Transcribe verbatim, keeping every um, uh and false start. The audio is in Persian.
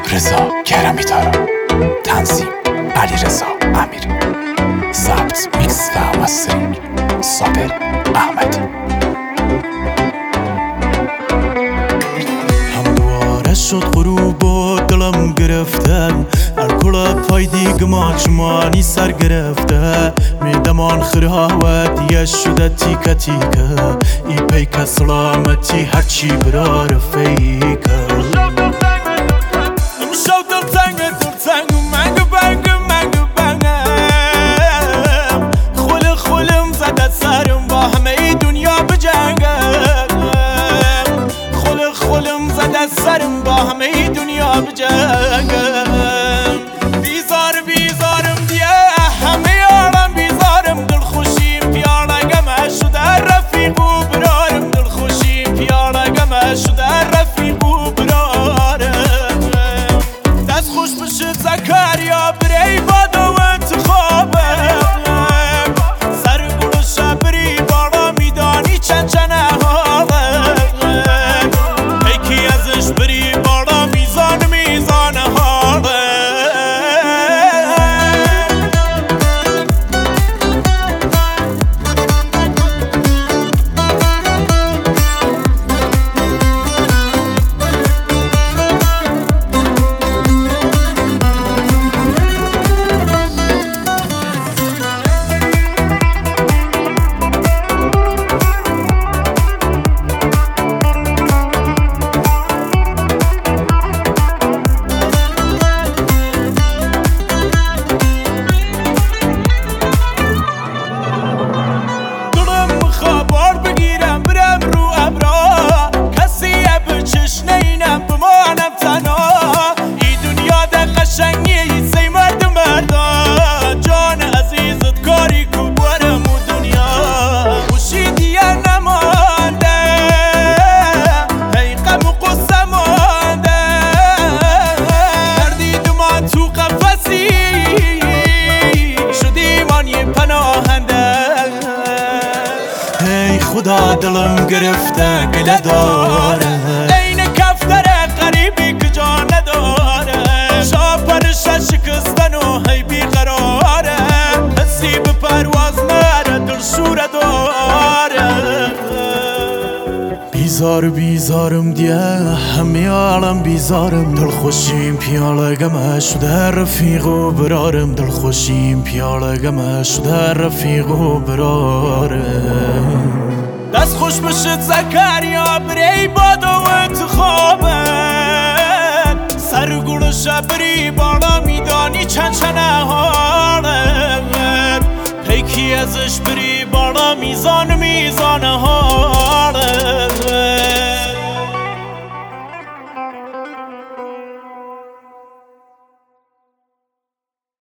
رضا کرمی تارا، تنظیم علیرضا امیری، ضبط میکس و مسترینگ صابر احمدی. همواره شد غروب و دلم گرفته، الکل پای دیگما چمانی سر گرفته، میدمان خراوت یه شده تیکه تیکه، ای پیک سلامتی هرچی برا رفیکه. سرم با همه دنیا بجنگم، بیزار بیزارم دیه همه عالم بیزارم، دل خوشیم پیاله گمه شده رفیق و برارم، دل خوشیم پیاله گمه شده رفیق و برارم. دست خوش بشه زکریا بری باد و انتخابم، سر گل شبری بالا میدانی چند چنه خدا دلم گرفته گله داره، این کفتر غریبی که جا نداره، شاپرش شکستن و هی بیقراره، حسی به پرواز نره دل شوره داره. بیزار بیزارم دیه همه عالم بیزارم، دل خوشیم پیاله گمه شده رفیق و برارم، دل خوشیم پیاله گمه شده رفیق و برارم. دست خوش بشد زکریا بری باد و انتخابت، سر گل شبری بالا میدانی چند چنه حالت، پیکی ازش بری بالا میزان میزانه ها.